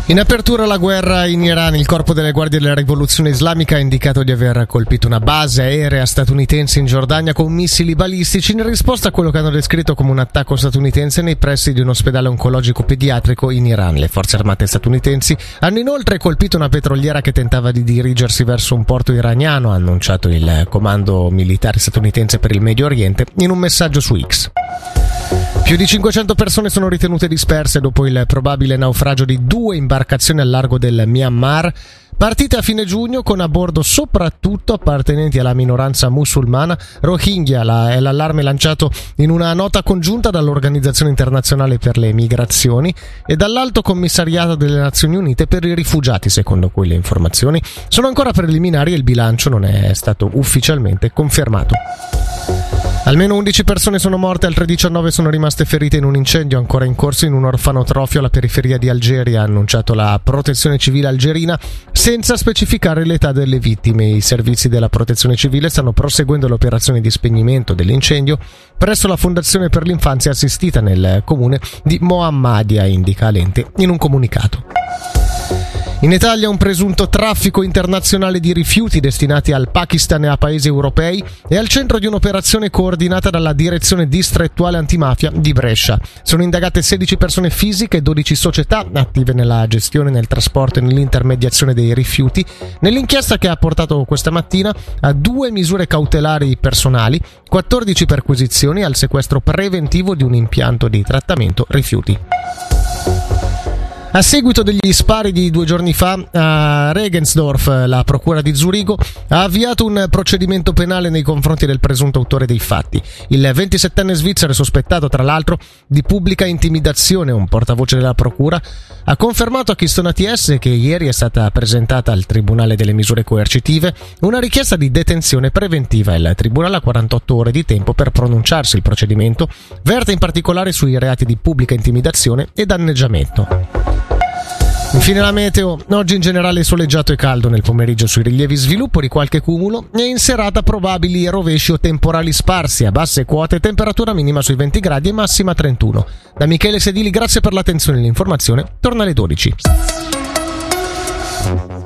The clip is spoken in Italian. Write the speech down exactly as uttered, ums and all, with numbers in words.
In apertura la guerra in Iran, il corpo delle guardie della rivoluzione islamica ha indicato di aver colpito una base aerea statunitense in Giordania con missili balistici in risposta a quello che hanno descritto come un attacco statunitense nei pressi di un ospedale oncologico pediatrico in Iran. Le forze armate statunitensi hanno inoltre colpito una petroliera che tentava di dirigersi verso un porto iraniano, ha annunciato il comando militare statunitense per il Medio Oriente in un messaggio su X. Più di cinquecento persone sono ritenute disperse dopo il probabile naufragio di due imbarcazioni al largo del Myanmar, partite a fine giugno con a bordo soprattutto appartenenti alla minoranza musulmana Rohingya. La, è l'allarme lanciato in una nota congiunta dall'Organizzazione Internazionale per le Migrazioni e dall'Alto Commissariato delle Nazioni Unite per i Rifugiati. Secondo quelle informazioni sono ancora preliminari e il bilancio non è stato ufficialmente confermato. Almeno undici persone sono morte, altre diciannove sono rimaste ferite in un incendio ancora in corso in un orfanotrofio alla periferia di Algeri, ha annunciato la Protezione Civile algerina, senza specificare l'età delle vittime. I servizi della Protezione Civile stanno proseguendo le operazioni di spegnimento dell'incendio presso la Fondazione per l'Infanzia Assistita nel comune di Mohammadia, indica l'ente in un comunicato. In Italia un presunto traffico internazionale di rifiuti destinati al Pakistan e a paesi europei è al centro di un'operazione coordinata dalla Direzione Distrettuale Antimafia di Brescia. Sono indagate sedici persone fisiche e dodici società attive nella gestione, nel trasporto e nell'intermediazione dei rifiuti, nell'inchiesta che ha portato questa mattina a due misure cautelari personali, quattordici perquisizioni e al sequestro preventivo di un impianto di trattamento rifiuti. A seguito degli spari di due giorni fa a Regensdorf, la procura di Zurigo ha avviato un procedimento penale nei confronti del presunto autore dei fatti. Il ventisettenne svizzero è sospettato, tra l'altro, di pubblica intimidazione. Un portavoce della procura ha confermato a Keystone A T S che ieri è stata presentata al Tribunale delle misure coercitive una richiesta di detenzione preventiva. Il Tribunale ha quarantotto ore di tempo per pronunciarsi. Il procedimento verte in particolare sui reati di pubblica intimidazione e danneggiamento. Infine la meteo, oggi in generale soleggiato e caldo nel pomeriggio sui rilievi, sviluppo di qualche cumulo e in serata probabili rovesci o temporali sparsi a basse quote, temperatura minima sui venti gradi e massima trentuno. Da Michele Sedili, grazie per l'attenzione e l'informazione, torna alle dodici.